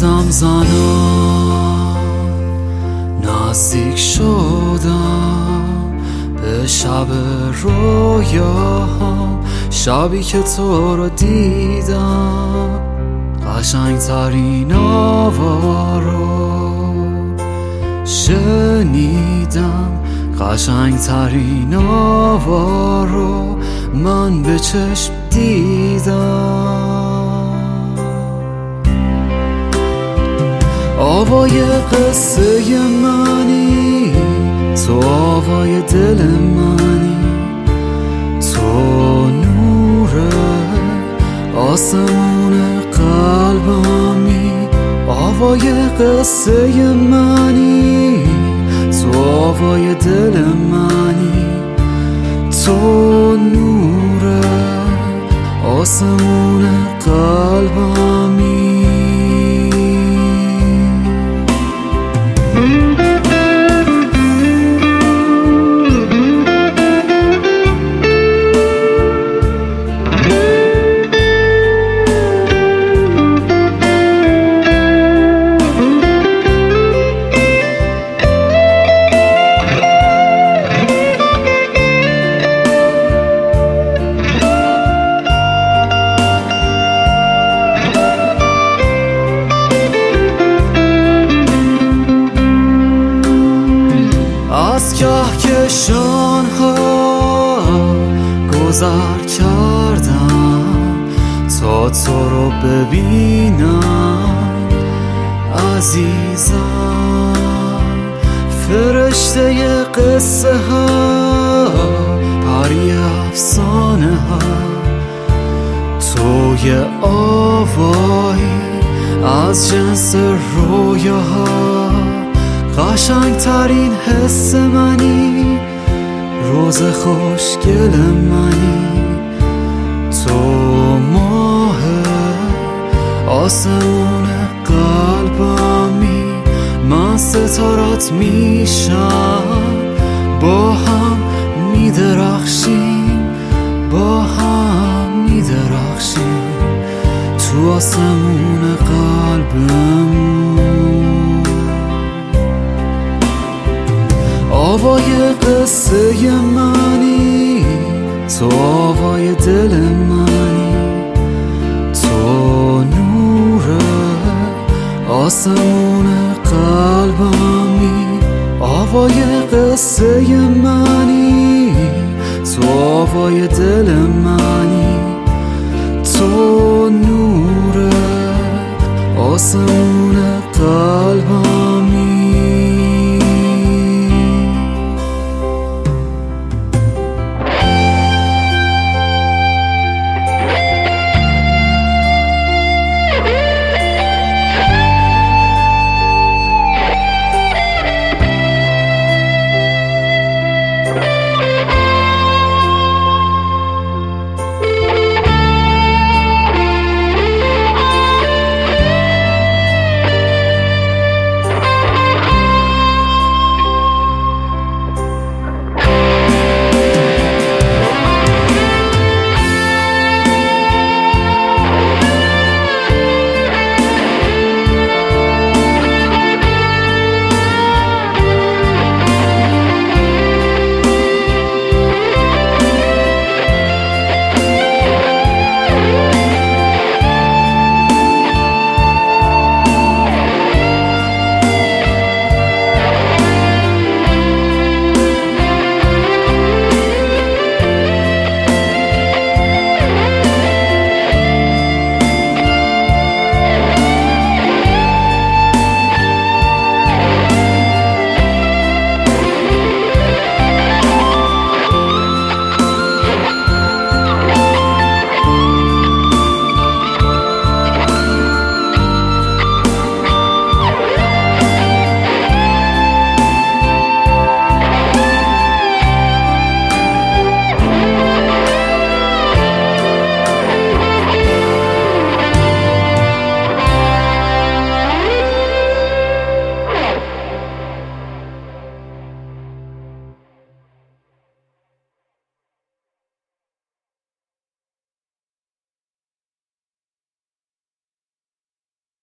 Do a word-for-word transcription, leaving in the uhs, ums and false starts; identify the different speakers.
Speaker 1: قدم زنم نزدیک شدم به شب رویاهام، شبی که تو رو دیدم قشنگ ترین آوا رو شنیدم، قشنگ ترین آوا رو من به چشم دیدم. آوای قصه منی، تو آوای دل منی، تو نور آسمون قلبمی. آوای قصه منی، تو آوای دل منی، تو نور آسمون قلبمی. از کهکشان‌ها گذر کردم تا تو رو ببینم عزیزم. فرشته قصه ها، پری افسانه ها، تو یه آوایی از جنس رویاها. قشنگ ترین حس منی، روز خوشگل منی، تو ماه آسمون قلبمی. من ستارات میشم، با هم میدرخشیم، با هم میدرخشیم تو آسمون قلبمون. آوای قصه منی، تو آوای دل منی، تو نور آسمون قلبمی. آوای قصه منی، تو آوای دل منی، تو نور آسمون